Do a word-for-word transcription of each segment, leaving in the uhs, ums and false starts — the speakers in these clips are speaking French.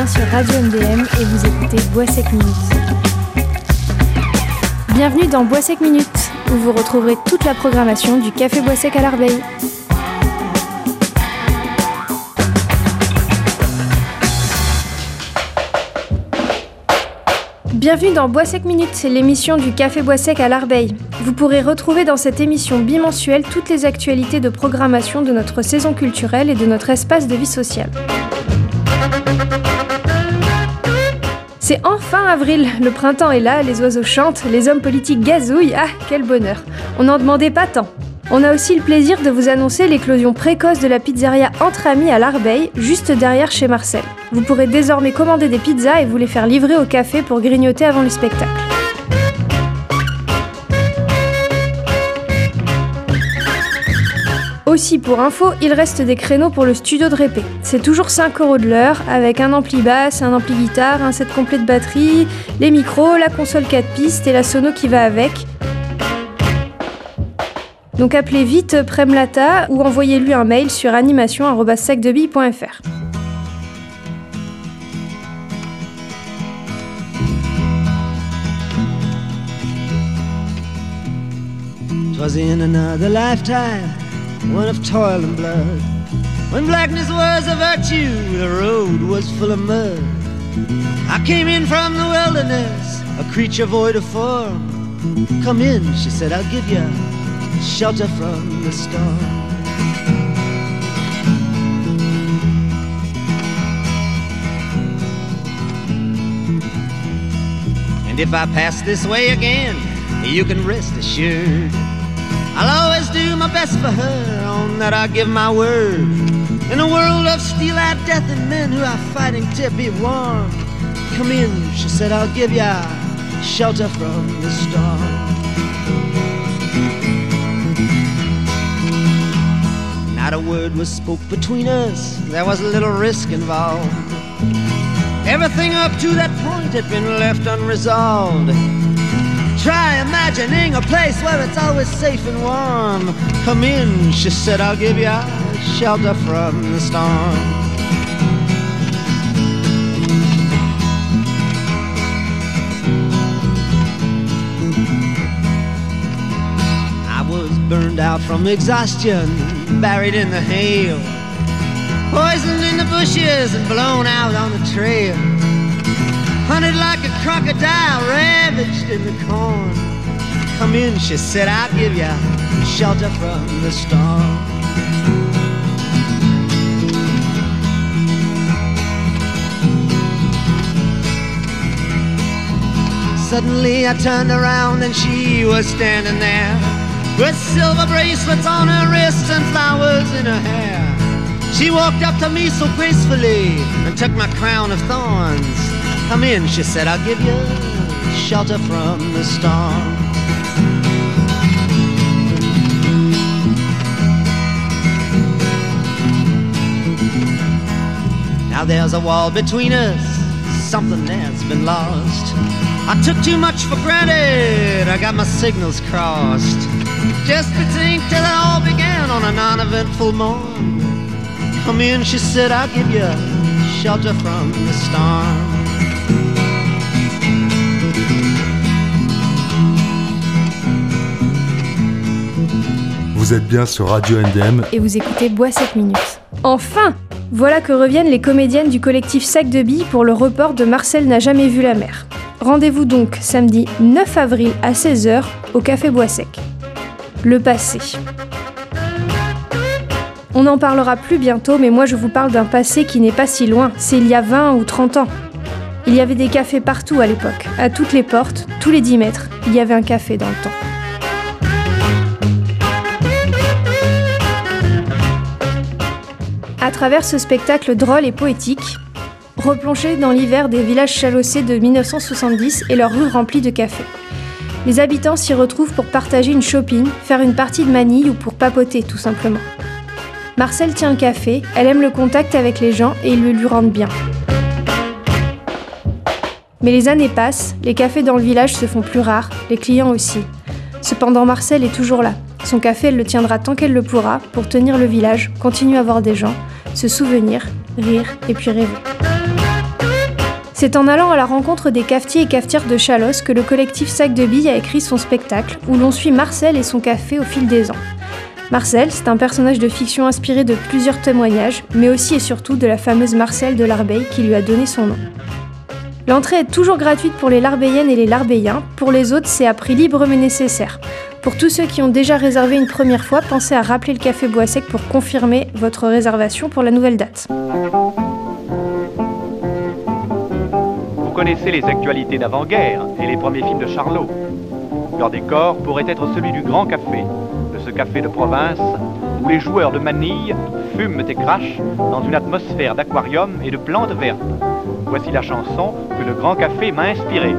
bien sur Radio M D M et vous écoutez Bois Sec Minute. Bienvenue dans Bois Sec Minute, où vous retrouverez toute la programmation du Café Bois Sec à l'Arbeille. Bienvenue dans Bois Sec Minute, c'est l'émission du Café Bois Sec à l'Arbeille. Vous pourrez retrouver dans cette émission bimensuelle toutes les actualités de programmation de notre saison culturelle et de notre espace de vie sociale. C'est enfin avril, le printemps est là, les oiseaux chantent, les hommes politiques gazouillent, ah quel bonheur, on n'en demandait pas tant. On a aussi le plaisir de vous annoncer l'éclosion précoce de la pizzeria Entre Amis à l'Arbeille, juste derrière chez Marcel. Vous pourrez désormais commander des pizzas et vous les faire livrer au café pour grignoter avant le spectacle. Aussi, pour info, il reste des créneaux pour le studio de répé. C'est toujours cinq euros de l'heure, avec un ampli basse, un ampli guitare, un set complet de batterie, les micros, la console quatre pistes et la sono qui va avec. Donc appelez vite Prem Lata ou envoyez-lui un mail sur animation arobase sacdebille point f r. Twas in another lifetime, one of toil and blood, when blackness was a virtue, the road was full of mud. I came in from the wilderness, a creature void of form. Come in, she said, I'll give you shelter from the storm. And if I pass this way again, you can rest assured I'll always do my best for her, on that I give my word. In a world of steel-eyed death and men who are fighting to be warm, come in, she said, I'll give ya shelter from the storm. Not a word was spoke between us, there was little risk involved. Everything up to that point had been left unresolved. Try imagining a place where it's always safe and warm. Come in, she said, I'll give you shelter from the storm. I was burned out from exhaustion, buried in the hail, poisoned in the bushes and blown out on the trail. Hunted like a crocodile, ravaged in the corn. Come in, she said, I'll give you shelter from the storm. Suddenly I turned around and she was standing there, with silver bracelets on her wrists and flowers in her hair. She walked up to me so gracefully and took my crown of thorns. Come in, she said, I'll give you shelter from the storm. Now there's a wall between us, something that's been lost. I took too much for granted, I got my signals crossed. Just between till it all began on a non-eventful morn. Come in, she said, I'll give you shelter from the storm. Vous êtes bien sur Radio M D M et vous écoutez Bois Sec Minute. Enfin! Voilà que reviennent les comédiennes du collectif Sacdebille pour le report de Marcel n'a jamais vu la mer. Rendez-vous donc samedi neuf avril à seize heures au Café Bois Sec. Le passé. On n'en parlera plus bientôt, mais moi je vous parle d'un passé qui n'est pas si loin, c'est il y a vingt ou trente ans. Il y avait des cafés partout à l'époque, à toutes les portes, tous les dix mètres, il y avait un café dans le temps. À travers ce spectacle drôle et poétique, replongez dans l'hiver des villages chalossés de dix-neuf cent soixante-dix et leurs rues remplies de café. Les habitants s'y retrouvent pour partager une shopping, faire une partie de manille ou pour papoter tout simplement. Marcel tient le café, elle aime le contact avec les gens et ils le lui rendent bien. Mais les années passent, les cafés dans le village se font plus rares, les clients aussi. Cependant Marcel est toujours là. Son café, elle le tiendra tant qu'elle le pourra pour tenir le village, continuer à voir des gens, se souvenir, rire et puis rêver. C'est en allant à la rencontre des cafetiers et cafetières de Chalosse que le collectif Sac de Billes a écrit son spectacle, où l'on suit Marcel et son café au fil des ans. Marcel, c'est un personnage de fiction inspiré de plusieurs témoignages, mais aussi et surtout de la fameuse Marcelle de l'Arbeille qui lui a donné son nom. L'entrée est toujours gratuite pour les Larbéiennes et les Larbéiens, pour les autres c'est à prix libre mais nécessaire. Pour tous ceux qui ont déjà réservé une première fois, pensez à rappeler le Café Bois Sec pour confirmer votre réservation pour la nouvelle date. Vous connaissez les actualités d'avant-guerre et les premiers films de Charlot. Leur décor pourrait être celui du Grand Café, de ce café de province où les joueurs de manille fument et crachent dans une atmosphère d'aquarium et de plantes vertes. Voici la chanson que le Grand Café m'a inspirée.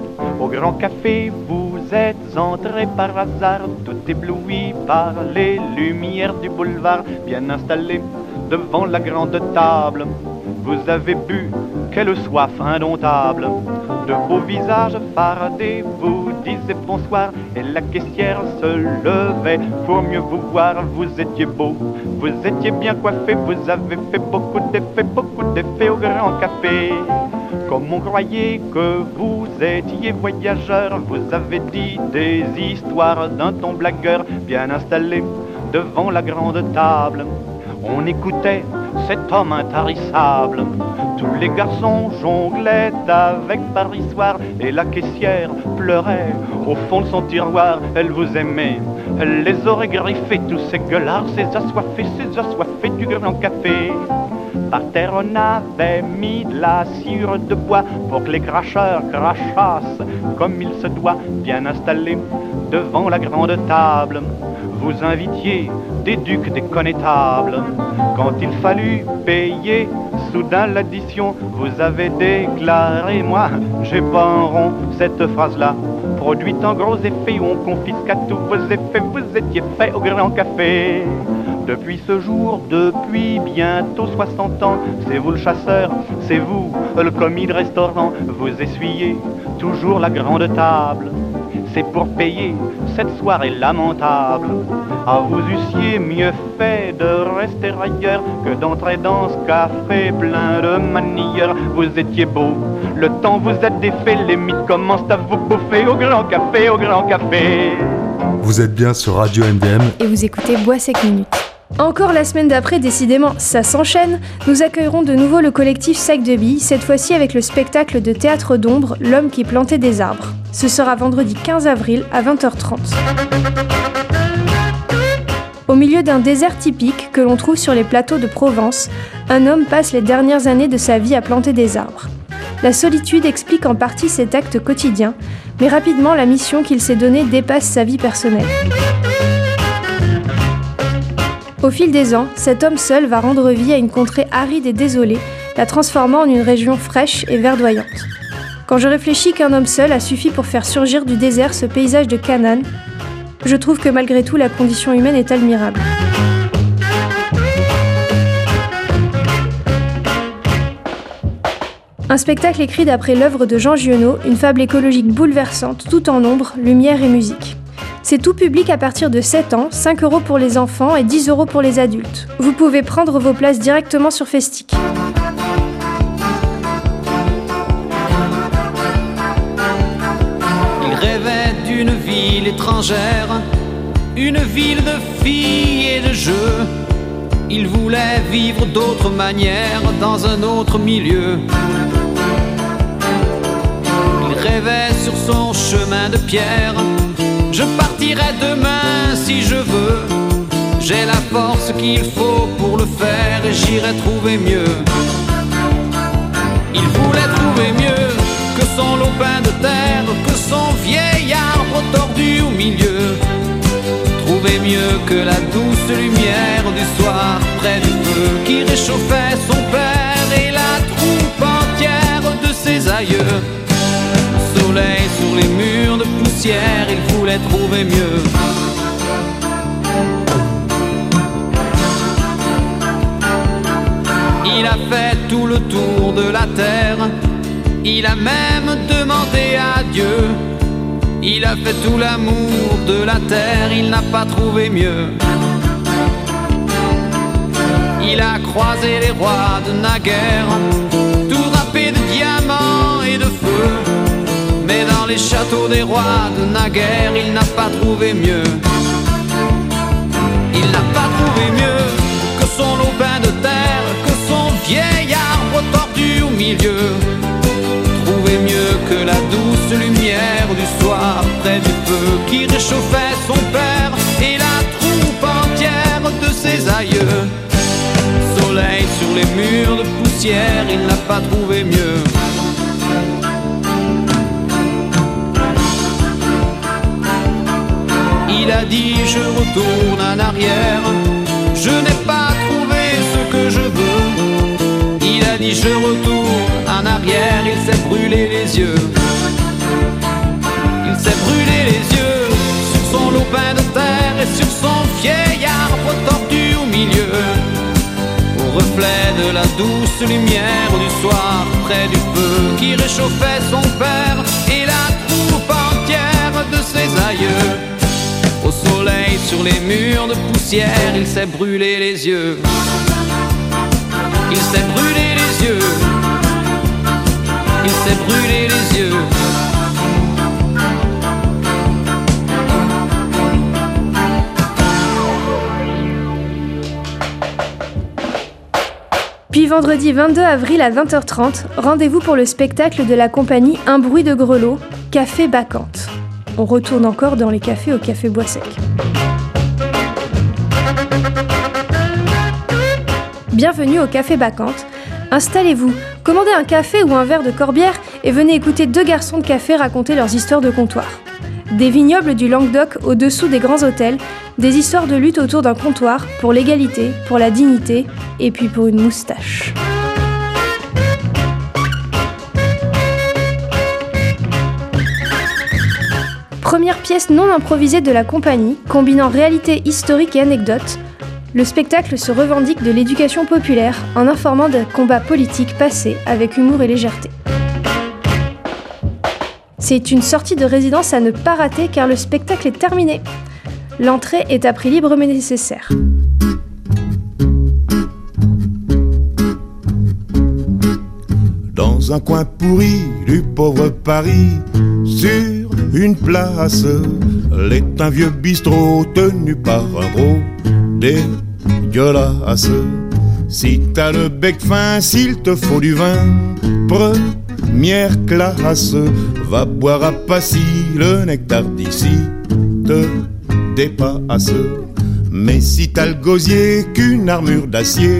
Au Grand Café, vous êtes entré par hasard, tout ébloui par les lumières du boulevard, bien installé devant la grande table. Vous avez bu, quelle soif indomptable. De beaux visages fardés vous disaient bonsoir, et la caissière se levait pour mieux vous voir. Vous étiez beau, vous étiez bien coiffé, vous avez fait beaucoup d'effets, beaucoup d'effets au Grand Café. Comme on croyait que vous étiez voyageur, vous avez dit des histoires d'un ton blagueur, bien installé devant la grande table. On écoutait cet homme intarissable. Tous les garçons jonglaient avec parissoir, et la caissière pleurait au fond de son tiroir. Elle vous aimait, elle les aurait griffés, tous ces gueulards, ces assoiffés, ces assoiffés du Grand Café. Par terre on avait mis de la sciure de bois pour que les cracheurs crachassent comme il se doit, bien installés devant la grande table. Vous invitiez des ducs, des connétables. Quand il fallut payer soudain l'addition, vous avez déclaré: moi, j'ai pas un rond. Cette phrase-là, produite en gros effets où on confisque à tous vos effets, vous étiez fait au Grand Café. Depuis ce jour, depuis bientôt soixante ans, c'est vous le chasseur, c'est vous le commis de restaurant. Vous essuyez toujours la grande table. C'est pour payer cette soirée lamentable. Ah, vous eussiez mieux fait de rester ailleurs que d'entrer dans ce café plein de manières. Vous étiez beau, le temps vous a défait, les mythes commencent à vous bouffer au Grand Café, au Grand Café. Vous êtes bien sur Radio M D M Et vous écoutez Bois Sec Minute. Encore la semaine d'après, décidément, ça s'enchaîne, nous accueillerons de nouveau le collectif Sac de Billes, cette fois-ci avec le spectacle de théâtre d'ombre L'homme qui plantait des arbres. Ce sera vendredi quinze avril à vingt heures trente. Au milieu d'un désert typique que l'on trouve sur les plateaux de Provence, un homme passe les dernières années de sa vie à planter des arbres. La solitude explique en partie cet acte quotidien, mais rapidement la mission qu'il s'est donnée dépasse sa vie personnelle. Au fil des ans, cet homme seul va rendre vie à une contrée aride et désolée, la transformant en une région fraîche et verdoyante. Quand je réfléchis qu'un homme seul a suffi pour faire surgir du désert ce paysage de Canaan, je trouve que malgré tout la condition humaine est admirable. Un spectacle écrit d'après l'œuvre de Jean Giono, une fable écologique bouleversante, tout en ombre, lumière et musique. C'est tout public à partir de sept ans, cinq euros pour les enfants et dix euros pour les adultes. Vous pouvez prendre vos places directement sur Festic. Il rêvait d'une ville étrangère, une ville de filles et de jeux. Il voulait vivre d'autres manières dans un autre milieu. Il rêvait sur son chemin de pierre. Je partirai demain si je veux. J'ai la force qu'il faut pour le faire et j'irai trouver mieux. Il voulait trouver mieux que son lopin de terre, que son vieil arbre tordu au milieu. Trouver mieux que la douce lumière du soir près du feu qui réchauffait son père et la troupe entière de ses aïeux. Soleil sur les murs de poussière, il voulait trouver mieux. Il a fait tout le tour de la terre, il a même demandé à Dieu. Il a fait tout l'amour de la terre, il n'a pas trouvé mieux. Il a croisé les rois de naguère, tout râpés de diamants diamants et de feu. Mais dans les châteaux des rois de naguère, il n'a pas trouvé mieux. Il n'a pas trouvé mieux que son lopin de terre, que son vieil arbre tordu au milieu. Trouvé mieux que la douce lumière du soir près du feu qui réchauffait son père et la troupe entière de ses aïeux. Soleil sur les murs de poussière, il n'a pas trouvé mieux. Il a dit je retourne en arrière, je n'ai pas trouvé ce que je veux. Il a dit je retourne en arrière, il s'est brûlé les yeux. Il s'est brûlé les yeux sur son lopin de terre et sur son vieil arbre tordu au milieu. Au reflet de la douce lumière du soir près du feu qui réchauffait son père et la troupe entière de ses aïeux. Au soleil sur les murs de poussière, il s'est brûlé les yeux. Il s'est brûlé les yeux. Il s'est brûlé les yeux. Puis vendredi vingt-deux avril à vingt heures trente, rendez-vous pour le spectacle de la compagnie Un bruit de grelot, Café Bacchante. On retourne encore dans les cafés au Café Bois Sec. Bienvenue au Café Bacchante. Installez-vous, commandez un café ou un verre de Corbière et venez écouter deux garçons de café raconter leurs histoires de comptoir. Des vignobles du Languedoc au-dessous des grands hôtels, des histoires de lutte autour d'un comptoir, pour l'égalité, pour la dignité et puis pour une moustache. Première pièce non improvisée de la compagnie, combinant réalité historique et anecdote, le spectacle se revendique de l'éducation populaire en informant d'un combat politique passé avec humour et légèreté. C'est une sortie de résidence à ne pas rater car le spectacle est terminé. L'entrée est à prix libre mais nécessaire. Dans un coin pourri du pauvre Paris, sur une place, l'est un vieux bistrot tenu par un gros dégueulasse. Si t'as le bec fin, s'il te faut du vin, première classe, va boire à Passy, le nectar d'ici te dépasse. Mais si t'as le gosier qu'une armure d'acier,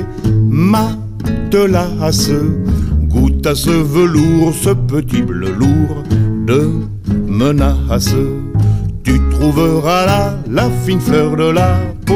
matelasse, goûte à ce velours, ce petit bleu lourd de menace. Tu trouveras là la fine fleur de la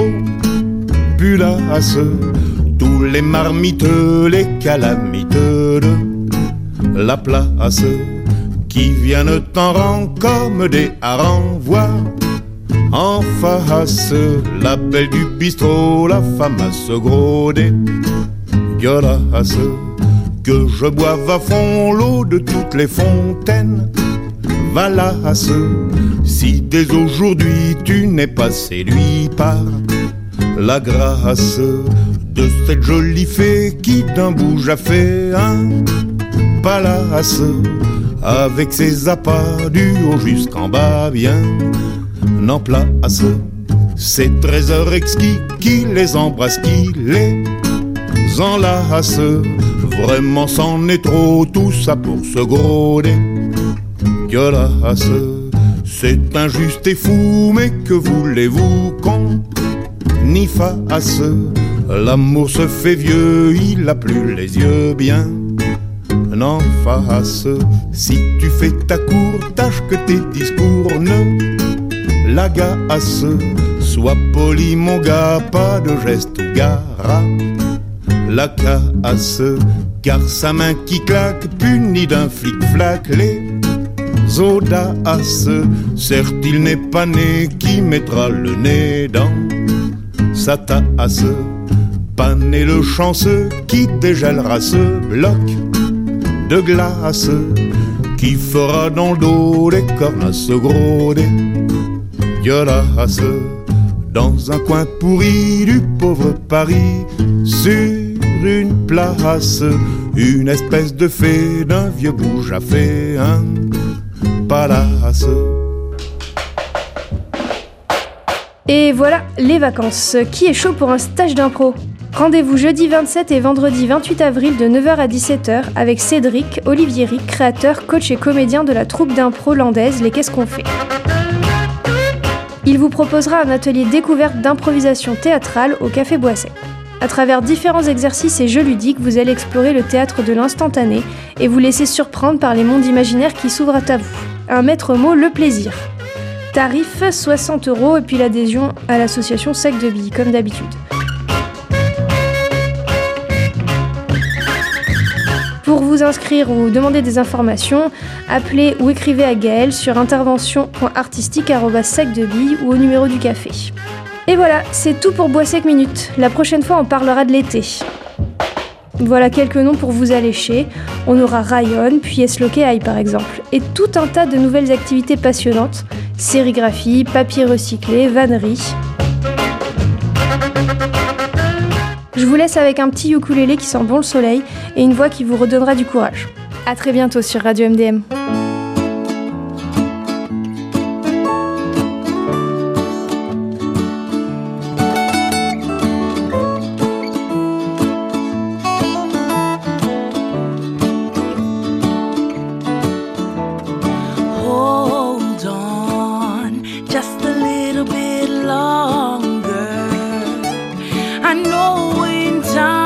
populace, tous les marmiteux, les calamiteux de la place, qui viennent en rang comme des harengs voir en face la belle du bistrot, la femme à ce gros dégueulasse. Que je boive à fond l'eau de toutes les fontaines valasse, si dès aujourd'hui tu n'es pas séduit par la grâce de cette jolie fée qui d'un bout a fait un palace, avec ses appâts du haut jusqu'en bas bien en place. Ces trésors exquis qui les embrassent, qui les enlace, vraiment c'en est trop, tout ça pour ce gros dégueulasse. C'est injuste et fou, mais que voulez-vous qu'on y fasse? L'amour se fait vieux, il a plus les yeux bien en face. Si tu fais ta cour, tâche que tes discours ne l'agacent. Sois poli mon gars, pas de geste ou gara la casse, car sa main qui claque punit d'un flic-flac les audaces. Certes il n'est pas né qui mettra le nez dans sa tasse, pas né le chanceux qui dégèlera ce bloc de glace, qui fera dans le dos des cornes à ce gros dégueulasse. Dans un coin pourri du pauvre Paris, sur une place, une espèce de fée d'un vieux bouge a fait un palace. Et voilà, les vacances. Qui est chaud pour un stage d'impro ? Rendez-vous jeudi vingt-sept et vendredi vingt-huit avril de neuf heures à dix-sept heures avec Cédric, Olivier Ric, créateur, coach et comédien de la troupe d'impro landaise Les Qu'est-ce qu'on fait ? Il vous proposera un atelier découverte d'improvisation théâtrale au Café Boisset. À travers différents exercices et jeux ludiques, vous allez explorer le théâtre de l'instantané et vous laisser surprendre par les mondes imaginaires qui s'ouvrent à vous. Un maître mot, le plaisir. Tarif soixante euros et puis l'adhésion à l'association Sec de Billes, comme d'habitude. Pour vous inscrire ou demander des informations, appelez ou écrivez à Gaël sur intervention point artistique arobase sec de billes ou au numéro du café. Et voilà, c'est tout pour Boissec Minute. La prochaine fois, on parlera de l'été. Voilà quelques noms pour vous allécher. On aura Rayon, puis Esloquet par exemple. Et tout un tas de nouvelles activités passionnantes. Sérigraphie, papier recyclé, vannerie. Je vous laisse avec un petit ukulélé qui sent bon le soleil et une voix qui vous redonnera du courage. A très bientôt sur Radio M D M. Hold on, just a little bit longer. I know in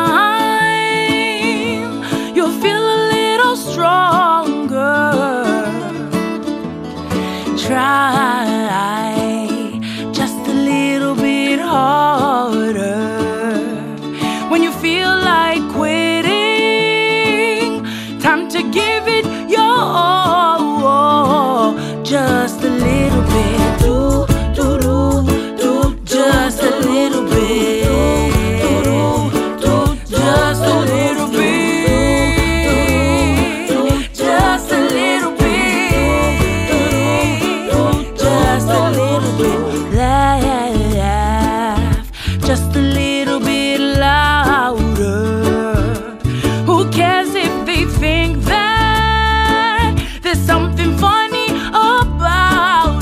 time you'll feel a little stronger. Try just a little bit harder. When you feel like quitting, time to give it your all. Just a little bit, do, do, do, do, just a little bit. Just a little bit, just a little bit, just a little bit, laugh, just a little bit louder. Who cares if they think that there's something funny about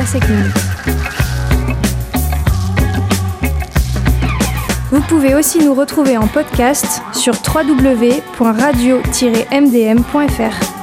vingt-cinq minutes. Vous pouvez aussi nous retrouver en podcast sur w w w point radio tiret m d m point f r.